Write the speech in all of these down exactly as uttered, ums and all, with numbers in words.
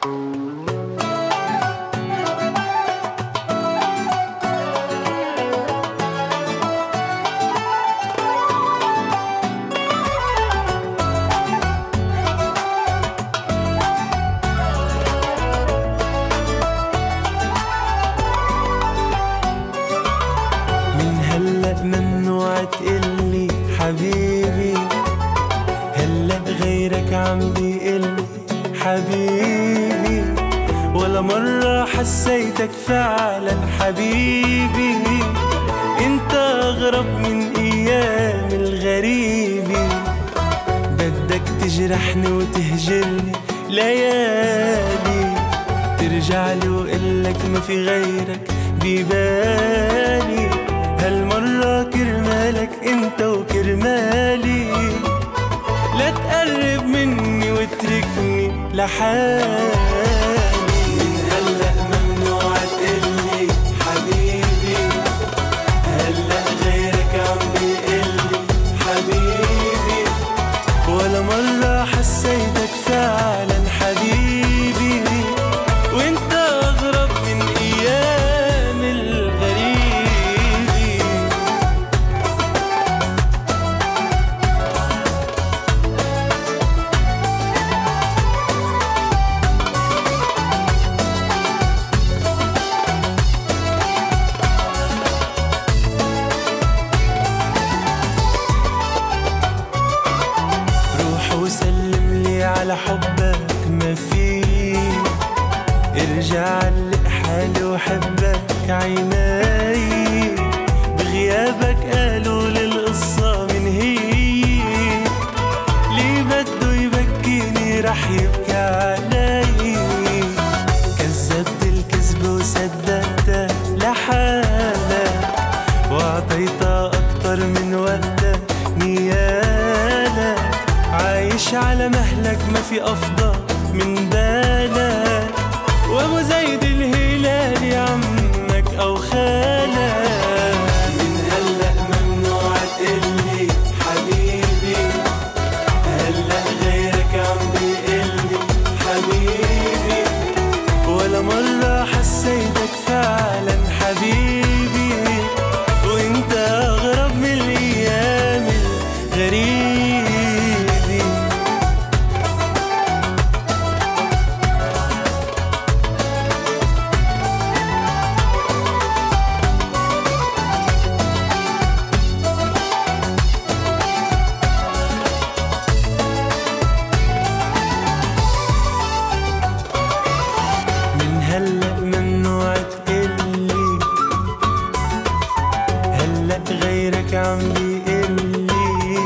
ممنوع تقلي حبيبي، هلأ غيرك عم بيقلي حبيبي، ولا مرة حسيتك فعلا حبيبي، انت أغرب من أيام الغريبي، بدك تجرحني وتهجرني ليالي، ترجعلي وقلك ما في غيرك ببالي، هالمرة كرمالك انت وكرمالي، لا تقرب مني واتركني لحالي. من هلأ ممنوع تقلي حبيبي، هلأ غيرك عم بيقلي حبيبي، ولا مرة حسيتك فعلا حبيبي، وانت أغرب من أيام الغريب. على حبك ما فيه، ارجع علق حالي وحبك عيناي، بغيابك قالوا للقصة من هي، ليه بده يبكيني رح يبكي علي، كذبت الكذب وصدقتها لحالك، وعطيتها أكتر من وقتك نيالك، عايش على مهلك ما في أفضل من بالك، وأبو زيد الهلالي عمك أو خالك. من هلأ ممنوع تقلي حبيبي، هلأ غيرك عم بيقلي حبيبي، ولا مرة حسيتك فعلا حبيبي، وانت أغرب من الأيام الغريب. هلأ ممنوع تقلي، هلأ غيرك عم بيقلي،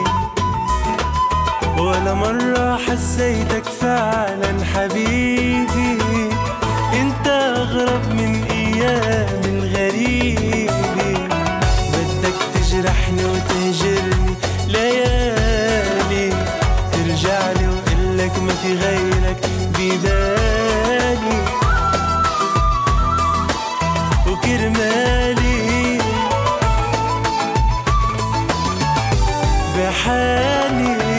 ولا مرة حسيتك فعلا حبيبي، انت أغرب من أيام الغريبي، بدك تجرحني وتهجرني ليالي، ترجعلي وقلك ما في غيرك بدالي، وكرمالي بحالي